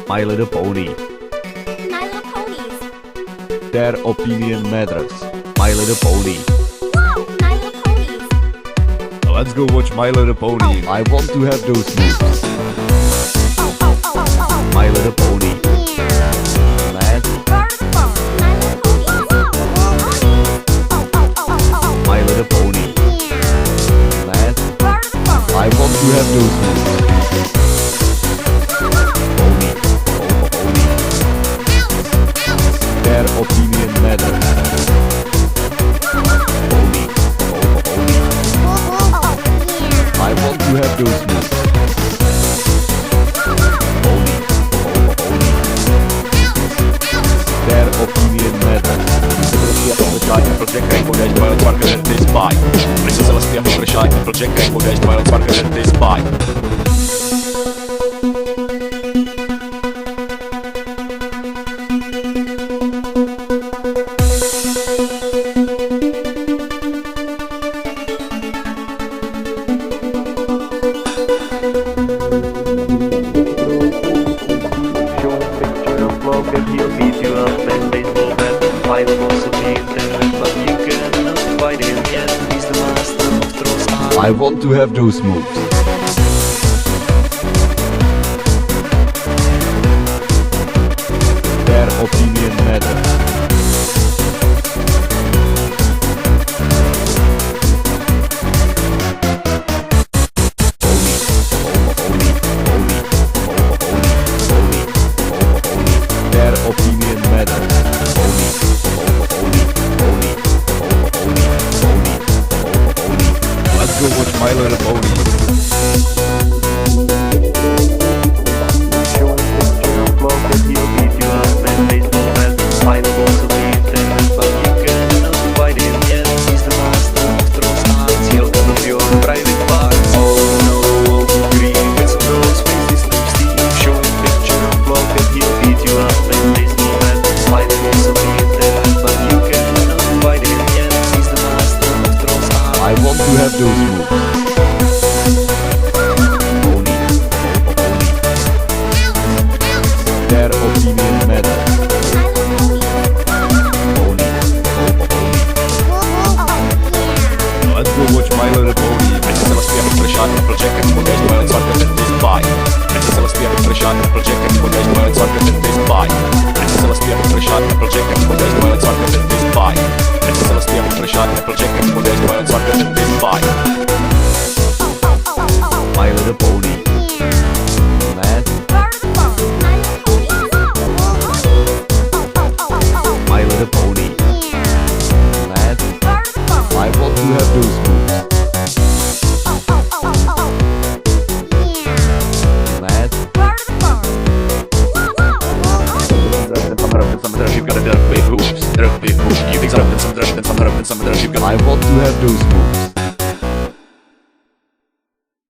My Little Pony. My Little Ponies. Their opinion matters. My Little Pony. Wow, My Little Ponies. Let's go watch My Little Pony. I want to have those moves. My Little Pony. Let's My Little Pony. Let's I want to have those moves. Pony. Oh, pony. Their opinion matters. Pony. Oh, pony. I want to have those moves. Pony. Oh, pony. Their opinion matters. Project Rainbow Dash, Violent Sparkle and this spy. Princess Celestia Refresh Project Rainbow Dash, Violent Sparkle and this spy. Show a picture of love and he'll beat you up and baseball bat. I will also be internet, but you cannot fight him yet. He's the master of throws. I want to have those moves. Their opinion matters. Their opinion matters. Let's go watch My Little Pony. Show a picture of love and he'll beat you up and baseball bat. I will also be internet, but you cannot fight him yet. He's the master of throws. He'll cut off your private parts. Oh no, green with some rose faces lipstick. Show a picture of love and he'll beat you up and baseball bat. I will also be internet, but you cannot fight him yet. He's the master of throws. I want to have those moves. Pony. Their opinion matters. Pony. Let's go watch My Little Pony. Princess Celestia Refresh Project Rainbow Dash, Violent Sparkle and this spy. Princess Celestia Refresh Project Rainbow Dash, Violent Sparkle and this spy. Princess Celestia Refresh Project Rainbow Dash, Violent Sparkle and this spy. Princess Celestia Refresh Project Rainbow Dash, Violent Sparkle and this spy. My Little Pony. Let's My Little Pony. Let's I want to have those moves. Let's You've got a big hoops, big hoops. You think some drugs, you've got I want to have those moves.